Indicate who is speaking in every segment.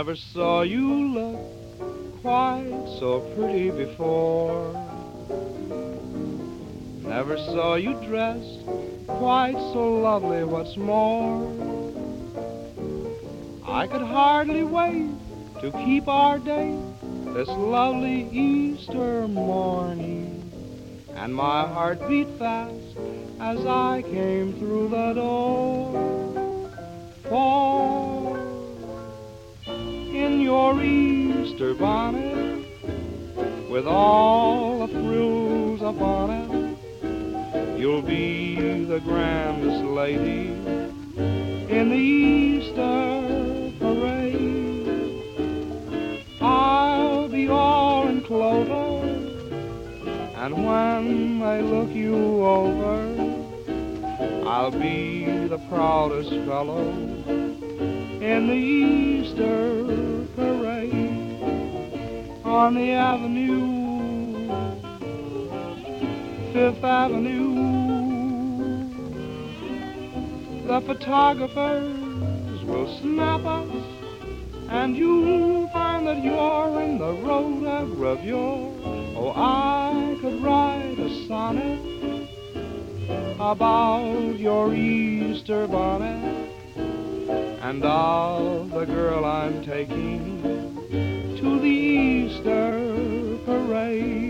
Speaker 1: Never saw you look quite so pretty before. Never saw you dressed quite so lovely, what's more. I could hardly wait to keep our date this lovely Easter morning, and my heart beat fast as I came through the door. For in your Easter bonnet, with all the frills upon it, you'll be the grandest lady in the Easter parade. I'll be all in clover, and when they look you over, I'll be the proudest fellow in the Easter parade. On the avenue, Fifth Avenue, the photographers will snap us, and you'll find that you're in the rotogravure. Oh, I could write a sonnet about your Easter bonnet and of the girl I'm taking to the Easter parade.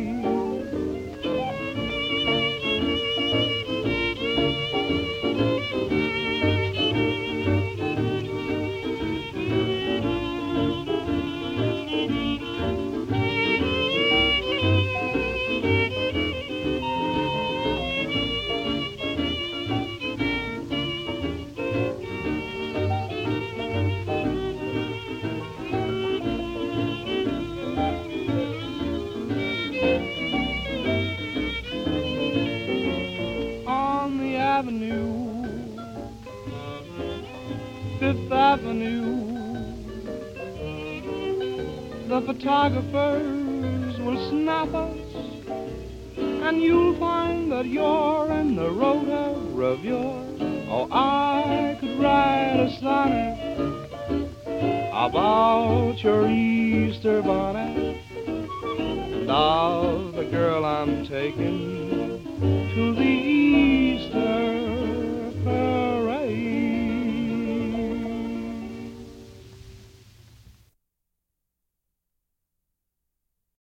Speaker 1: Avenue, Fifth Avenue, the photographers will snap us, and you'll find that you're in the rotogravure. Oh, I could write a sonnet about your Easter bonnet and of the girl I'm taking to the